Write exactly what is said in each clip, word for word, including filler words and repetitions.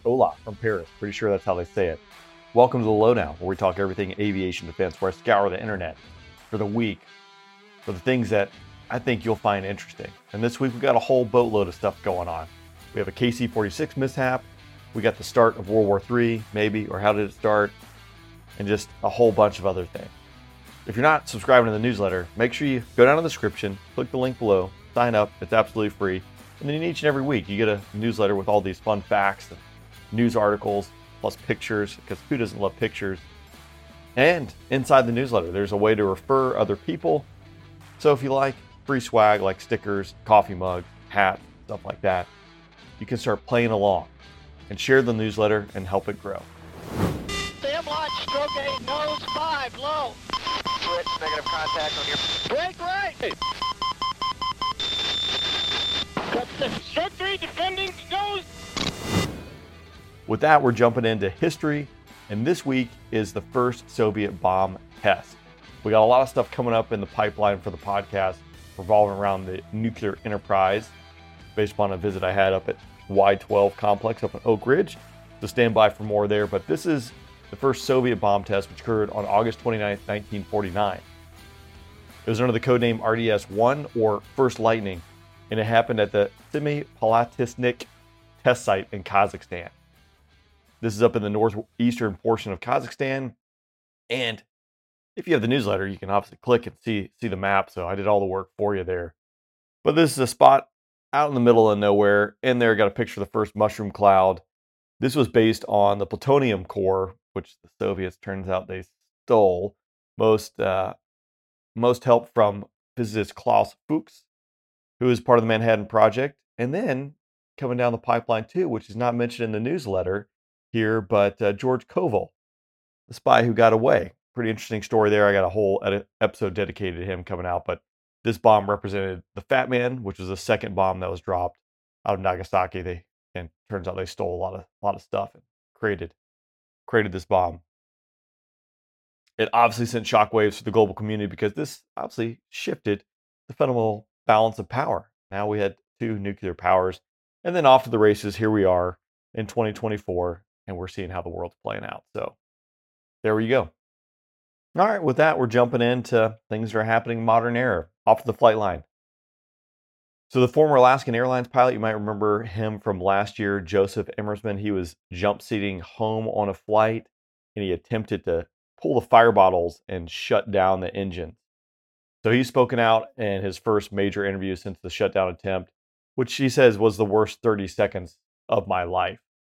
Hola from Paris. Pretty sure that's how they say it. Welcome to the Lowdown, where we talk everything aviation defense, where I scour the internet for the week, for the things that I think you'll find interesting. And this week we got a whole boatload of stuff going on. We have a K C forty-six mishap. We got the start of World War Three, maybe, or how did it start? And just a whole bunch of other things. If you're not subscribing to the newsletter, make sure you go down to the description, click the link below, sign up. It's absolutely free. And then each and every week you get a newsletter with all these fun facts and news articles, plus pictures, because who doesn't love pictures? And inside the newsletter, there's a way to refer other people. So if you like free swag like stickers, coffee mug, hat, stuff like that, you can start playing along and share the newsletter and help it grow. Stand launch, stroke eight, nose five, low. Switch, negative contact on your... Break right. Cut the stroke three, defending, nose. With that, we're jumping into history, and this week is the first Soviet bomb test. We got a lot of stuff coming up in the pipeline for the podcast revolving around the nuclear enterprise based upon a visit I had up at Y twelve complex up in Oak Ridge. So stand by for more there, but this is the first Soviet bomb test, which occurred on August twenty-ninth, nineteen forty-nine. It was under the codename R D S one, or First Lightning, and it happened at the Semipalatinsk test site in Kazakhstan. This is up in the northeastern portion of Kazakhstan. And if you have the newsletter, you can obviously click and see, see the map. So I did all the work for you there. But this is a spot out in the middle of nowhere. In there, got a picture of the first mushroom cloud. This was based on the plutonium core, which the Soviets, turns out, they stole. Most, uh, most help from physicist Klaus Fuchs, who is part of the Manhattan Project. And then coming down the pipeline too, which is not mentioned in the newsletter here, but uh, George Koval, the spy who got away. Pretty interesting story there. I got a whole edit- episode dedicated to him coming out, but this bomb represented the Fat Man, which was the second bomb that was dropped out of Nagasaki. They, and turns out they stole a lot of a lot of stuff and created created this bomb. It obviously sent shockwaves through the global community because this obviously shifted the fundamental balance of power. Now we had two nuclear powers, and then off to the races. Here we are in twenty twenty-four. And we're seeing how the world's playing out. So there you go. All right, with that, we're jumping into things that are happening in modern era, off to the flight line. So the former Alaskan Airlines pilot, you might remember him from last year, Joseph Emmersman. He was jump seating home on a flight, and he attempted to pull the fire bottles and shut down the engine. So he's spoken out in his first major interview since the shutdown attempt, which he says was the worst thirty seconds of my life.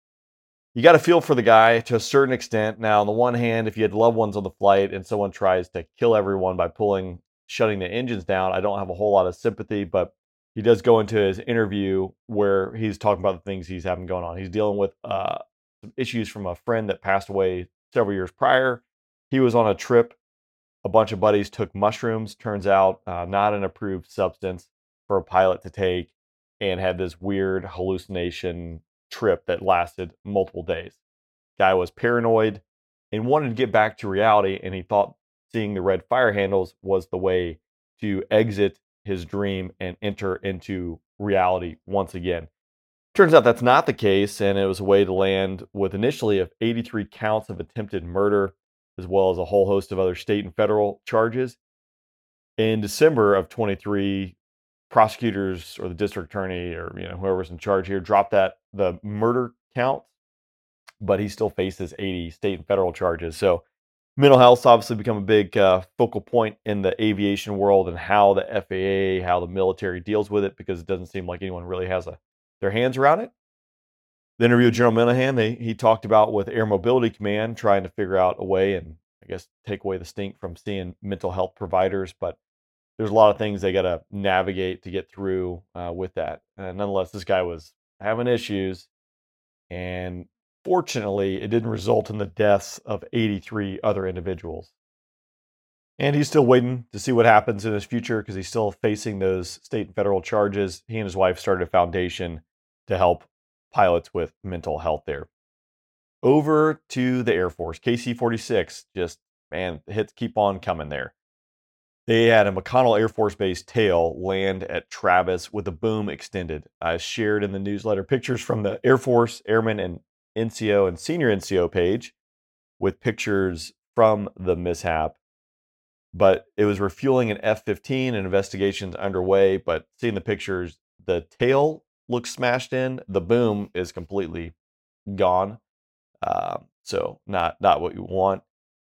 You got to feel for the guy to a certain extent. Now, on the one hand, if you had loved ones on the flight and someone tries to kill everyone by pulling, shutting the engines down, I don't have a whole lot of sympathy, but he does go into his interview where he's talking about the things he's having going on. He's dealing with uh, some issues from a friend that passed away several years prior. He was on a trip. A bunch of buddies took mushrooms. Turns out uh, not an approved substance for a pilot to take, and had this weird hallucination trip that lasted multiple days. Guy was paranoid and wanted to get back to reality, and he thought seeing the red fire handles was the way to exit his dream and enter into reality once again. Turns out that's not the case, and it was a way to land with initially of eighty-three counts of attempted murder, as well as a whole host of other state and federal charges. In December of twenty-three, prosecutors or the district attorney, or you know whoever's in charge here, dropped that the murder count, but he still faces eighty state and federal charges. So mental health's obviously become a big uh, focal point in the aviation world, and how the F A A, how the military deals with it, because it doesn't seem like anyone really has a, their hands around it. The interview with General Minahan, they, he talked about with Air Mobility Command trying to figure out a way and I guess take away the stink from seeing mental health providers, but there's a lot of things they got to navigate to get through uh, with that. Uh, nonetheless, this guy was having issues, and fortunately, it didn't result in the deaths of eighty-three other individuals. And he's still waiting to see what happens in his future because he's still facing those state and federal charges. He and his wife started a foundation to help pilots with mental health there. Over to the Air Force, K C forty-six, just, man, the hits keep on coming there. They had a McConnell Air Force Base tail land at Travis with a boom extended. I shared in the newsletter pictures from the Air Force, airmen, and N C O and senior N C O page with pictures from the mishap. But it was refueling an F fifteen and investigations underway. But seeing the pictures, the tail looks smashed in. The boom is completely gone. Uh, so not not what you want.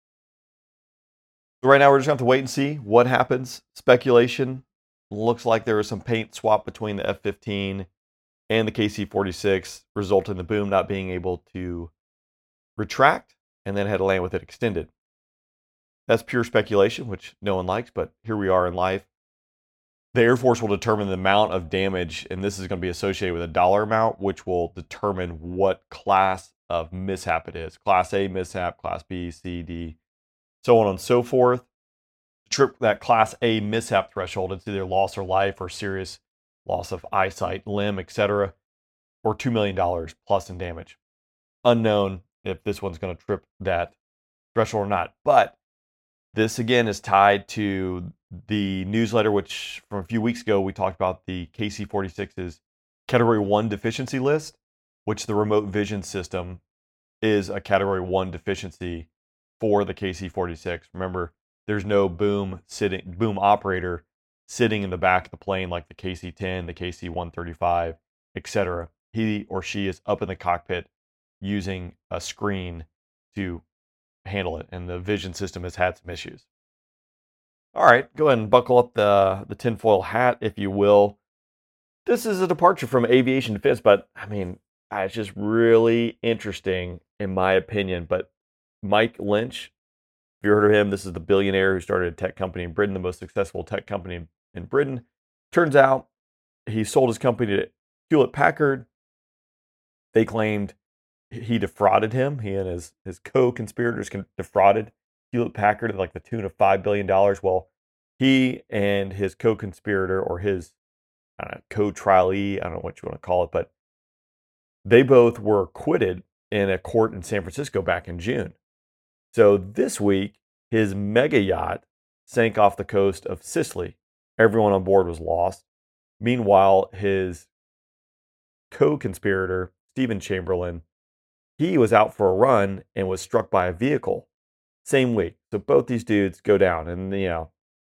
So right now we're just going to have to wait and see what happens. Speculation. Looks like there was some paint swap between the F fifteen and the K C forty-six, resulting in the boom not being able to retract and then had to land with it extended. That's pure speculation, which no one likes, but here we are in life. The Air Force will determine the amount of damage, and this is going to be associated with a dollar amount, which will determine what class of mishap it is. Class A mishap, Class B, C, D, so on and so forth. Trip that Class A mishap threshold, it's either loss of life or serious loss of eyesight, limb, et cetera, or two million dollars plus in damage. Unknown if this one's going to trip that threshold or not. But this, again, is tied to the newsletter, which from a few weeks ago, we talked about the K C forty-six's Category one deficiency list, which the remote vision system is a Category one deficiency for the K C forty-six. Remember, there's no boom sitting boom operator sitting in the back of the plane like the K C ten, the K C one thirty-five, et cetera. He or she is up in the cockpit using a screen to handle it, and the vision system has had some issues. All right, go ahead and buckle up the, the tinfoil hat, if you will. This is a departure from aviation defense, but I mean, it's just really interesting in my opinion. But Mike Lynch, if you heard of him, this is the billionaire who started a tech company in Britain, the most successful tech company in Britain. Turns out he sold his company to Hewlett Packard. They claimed he defrauded him. He and his, his co-conspirators defrauded Hewlett Packard at like the tune of five billion dollars. Well, he and his co-conspirator or his I don't know, co-trialee, I don't know what you want to call it, but they both were acquitted in a court in San Francisco back in June. So this week, his mega yacht sank off the coast of Sicily. Everyone on board was lost. Meanwhile, his co-conspirator, Stephen Chamberlain, he was out for a run and was struck by a vehicle same week. So both these dudes go down. And, you know,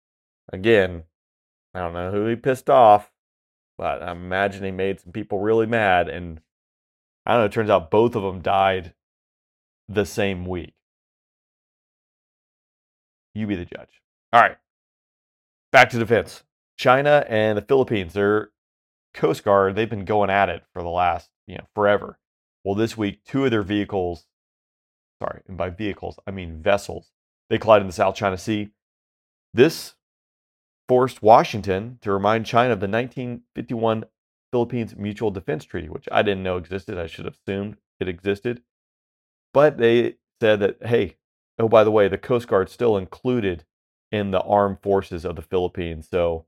again, I don't know who he pissed off, but I imagine he made some people really mad. And I don't know, it turns out both of them died the same week. You be the judge. All right. Back to defense. China and the Philippines, their Coast Guard, they've been going at it for the last, you know, forever. Well, this week, two of their vehicles, sorry, and by vehicles, I mean vessels, they collided in the South China Sea. This forced Washington to remind China of the nineteen fifty-one Philippines Mutual Defense Treaty, which I didn't know existed. I should have assumed it existed. But they said that, hey, oh, by the way, the Coast Guard's still included in the armed forces of the Philippines. So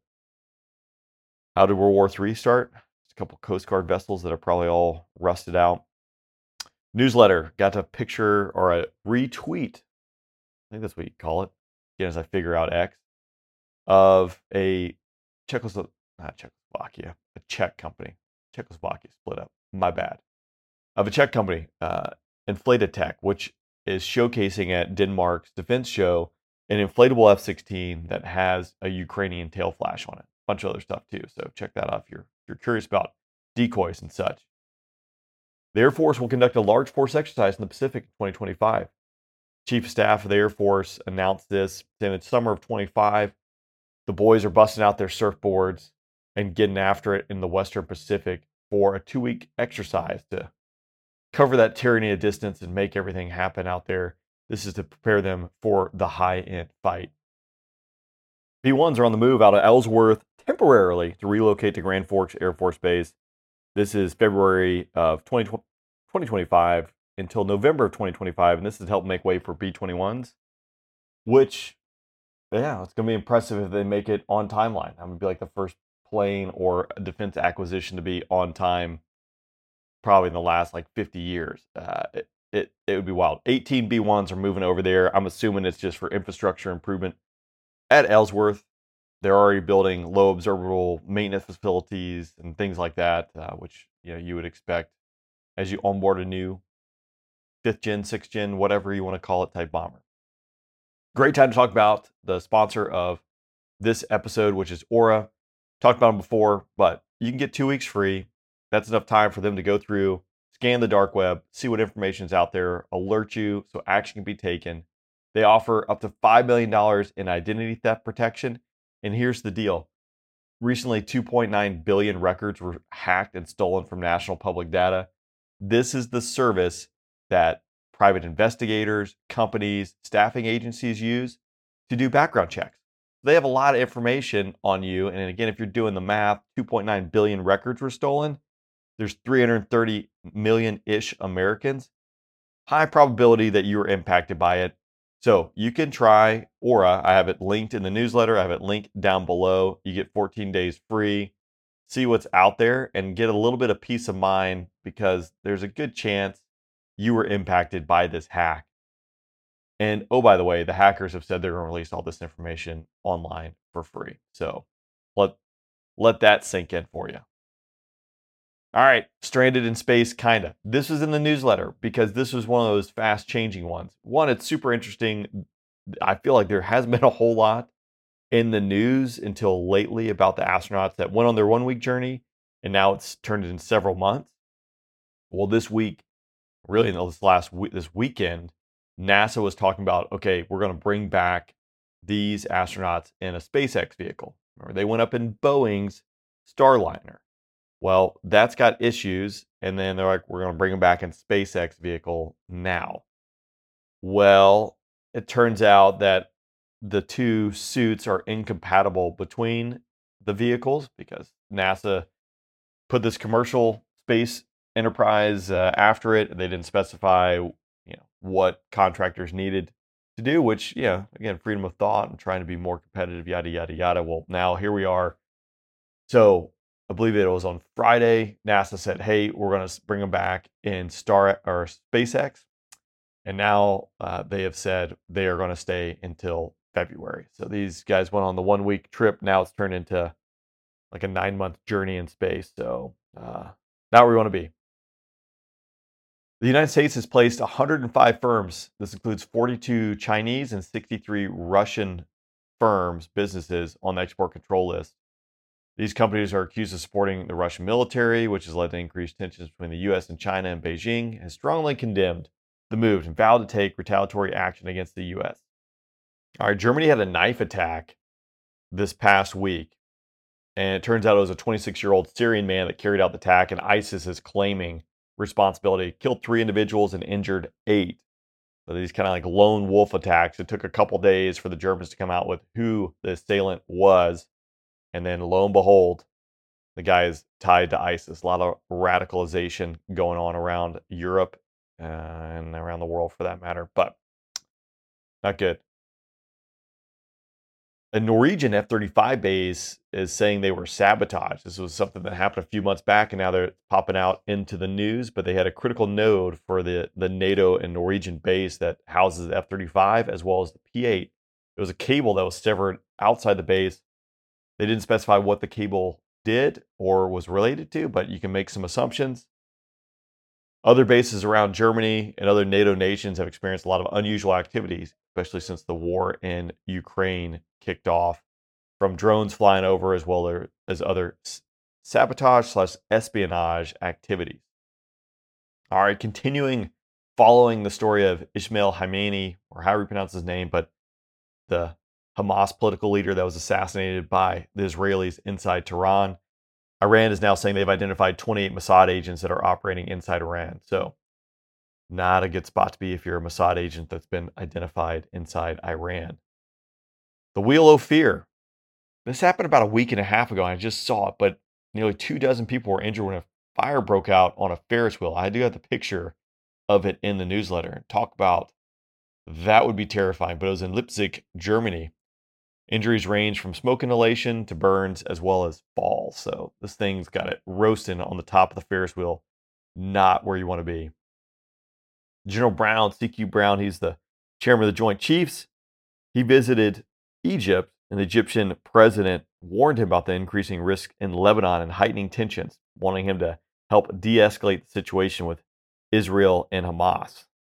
how did World War Three start? Just a couple Coast Guard vessels that are probably all rusted out. Newsletter got a picture or a retweet, I think that's what you call it, again, as I figure out X, of a Czechoslovakia, not Czechoslovakia, a Czech company. Czechoslovakia split up, my bad. Of a Czech company, uh, Inflated-Tech, which is showcasing at Denmark's defense show an inflatable F sixteen that has a Ukrainian tail flash on it. A bunch of other stuff too, so check that out if you're, if you're curious about decoys and such. The Air Force will conduct a large force exercise in the Pacific in twenty twenty-five. Chief of Staff of the Air Force announced this in the summer of twenty-five. The boys are busting out their surfboards and getting after it in the Western Pacific for a two-week exercise to cover that tyranny of distance and make everything happen out there. This is to prepare them for the high-end fight. B ones are on the move out of Ellsworth temporarily to relocate to Grand Forks Air Force Base. This is February of twenty twenty-five until November of twenty twenty-five, and this is to help make way for B twenty-ones, which, yeah, it's going to be impressive if they make it on timeline. I'm going to be like the first plane or defense acquisition to be on time probably in the last like fifty years. Uh, it, it, it would be wild. eighteen B ones are moving over there. I'm assuming it's just for infrastructure improvement. At Ellsworth, they're already building low observable maintenance facilities and things like that, uh, which you know you would expect as you onboard a new fifth gen, sixth gen, whatever you want to call it type bomber. Great time to talk about the sponsor of this episode, which is Aura. Talked about them before, but you can get two weeks free. That's enough time for them to go through, scan the dark web, see what information is out there, alert you so action can be taken. They offer up to five million dollars in identity theft protection. And here's the deal. Recently, two point nine billion records were hacked and stolen from national public data. This is the service that private investigators, companies, staffing agencies use to do background checks. They have a lot of information on you. And again, if you're doing the math, two point nine billion records were stolen. There's three hundred thirty million-ish Americans. High probability that you were impacted by it. So you can try Aura. I have it linked in the newsletter. I have it linked down below. You get fourteen days free. See what's out there and get a little bit of peace of mind because there's a good chance you were impacted by this hack. And oh, by the way, the hackers have said they're going to release all this information online for free. So let, let that sink in for you. All right, stranded in space, kind of. This was in the newsletter because this was one of those fast changing ones. One, it's super interesting. I feel like there hasn't been a whole lot in the news until lately about the astronauts that went on their one week journey, and now it's turned into several months. Well, this week, really this last week, this weekend, NASA was talking about, okay, we're going to bring back these astronauts in a SpaceX vehicle. Remember, they went up in Boeing's Starliner. Well, that's got issues, and then they're like, we're going to bring them back in SpaceX vehicle now. Well, it turns out that the two suits are incompatible between the vehicles because NASA put this commercial space enterprise uh, after it. They didn't specify, you know, what contractors needed to do, which, yeah, again, freedom of thought and trying to be more competitive, yada, yada, yada. Well, now here we are. So I believe it was on Friday, NASA said, hey, we're going to bring them back in Star or SpaceX. And now uh, they have said they are going to stay until February. So these guys went on the one week trip. Now it's turned into like a nine month journey in space. So uh, not where we want to be. The United States has placed one hundred five firms. This includes forty-two Chinese and sixty-three Russian firms, businesses on the export control list. These companies are accused of supporting the Russian military, which has led to increased tensions between the U S and China, and Beijing has strongly condemned the move and vowed to take retaliatory action against the U S. All right, Germany had a knife attack this past week, and it turns out it was a twenty-six-year-old Syrian man that carried out the attack, and ISIS is claiming responsibility. Killed three individuals and injured eight. So these kind of like lone wolf attacks. It took a couple days for the Germans to come out with who the assailant was. And then lo and behold, the guy is tied to ISIS. A lot of radicalization going on around Europe uh, and around the world for that matter, but not good. A Norwegian F thirty-five base is saying they were sabotaged. This was something that happened a few months back, and now they're popping out into the news, but they had a critical node for the, the NATO and Norwegian base that houses the F thirty-five as well as the P eight. It was a cable that was severed outside the base. They didn't specify what the cable did or was related to, but you can make some assumptions. Other bases around Germany and other NATO nations have experienced a lot of unusual activities, especially since the war in Ukraine kicked off, from drones flying over as well as other sabotage slash espionage activities. All right, continuing following the story of Ismail Khamenei, or however you pronounce his name, but the Hamas political leader that was assassinated by the Israelis inside Tehran. Iran is now saying they've identified twenty-eight Mossad agents that are operating inside Iran. So not a good spot to be if you're a Mossad agent that's been identified inside Iran. The Wheel of Fear. This happened about a week and a half ago, and I just saw it, but nearly two dozen people were injured when a fire broke out on a Ferris wheel. I do have the picture of it in the newsletter. Talk about that would be terrifying, but it was in Leipzig, Germany. Injuries range from smoke inhalation to burns as well as falls. So this thing's got it roasting on the top of the Ferris wheel. Not where you want to be. General Brown, C Q Brown, he's the chairman of the Joint Chiefs. He visited Egypt, and the Egyptian president warned him about the increasing risk in Lebanon and heightening tensions, wanting him to help de-escalate the situation with Israel and Hamas.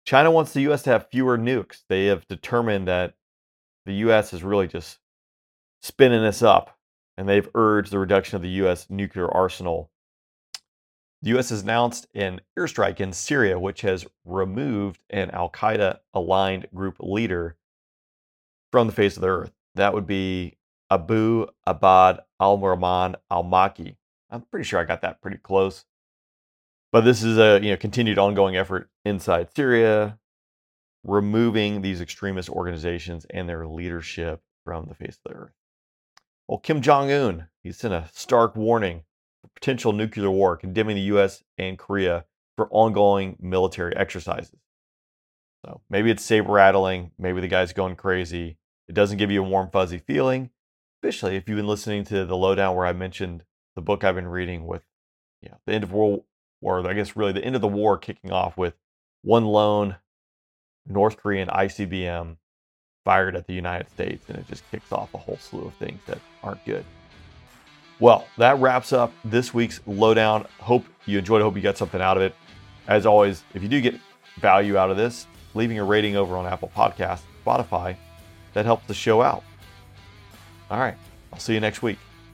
China wants the U S to have fewer nukes. They have determined that the U S is really just spinning this up, and they've urged the reduction of the U S nuclear arsenal. The U S has announced an airstrike in Syria, which has removed an Al-Qaeda-aligned group leader from the face of the earth. That would be Abu Abad al-Rahman al-Maki. I'm pretty sure I got that pretty close. But this is a you know continued ongoing effort inside Syria, removing these extremist organizations and their leadership from the face of the earth. Well, Kim Jong-un, he sent a stark warning for potential nuclear war, condemning the U S and Korea for ongoing military exercises. So maybe it's saber rattling, maybe the guy's going crazy. It doesn't give you a warm, fuzzy feeling, especially if you've been listening to the lowdown where I mentioned the book I've been reading with you know, the end of World War, I guess really the end of the war kicking off with one lone North Korean I C B M fired at the United States, and it just kicks off a whole slew of things that aren't good. Well, that wraps up this week's lowdown. Hope you enjoyed it. Hope you got something out of it. As always, if you do get value out of this, leaving a rating over on Apple Podcasts, Spotify, that helps the show out. All right, I'll see you next week.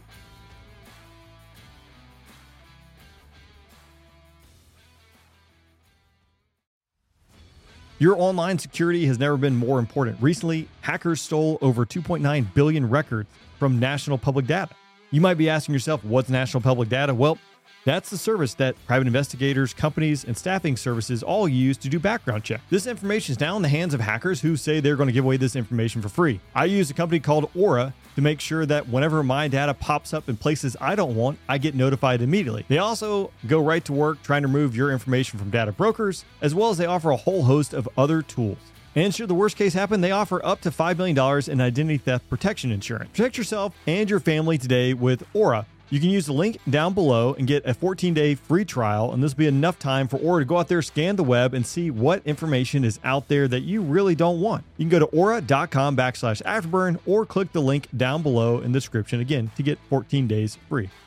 Your online security has never been more important. Recently, hackers stole over two point nine billion records from National Public Data. You might be asking yourself, what's National Public Data? Well, that's the service that private investigators, companies, and staffing services all use to do background checks. This information is now in the hands of hackers who say they're going to give away this information for free. I use a company called Aura to make sure that whenever my data pops up in places I don't want, I get notified immediately. They also go right to work trying to remove your information from data brokers, as well as they offer a whole host of other tools. And should the worst case happen, they offer up to five million dollars in identity theft protection insurance. Protect yourself and your family today with Aura. You can use the link down below and get a fourteen-day free trial, and this will be enough time for Aura to go out there, scan the web, and see what information is out there that you really don't want. You can go to aura.com backslash afterburn or click the link down below in the description again to get fourteen days free.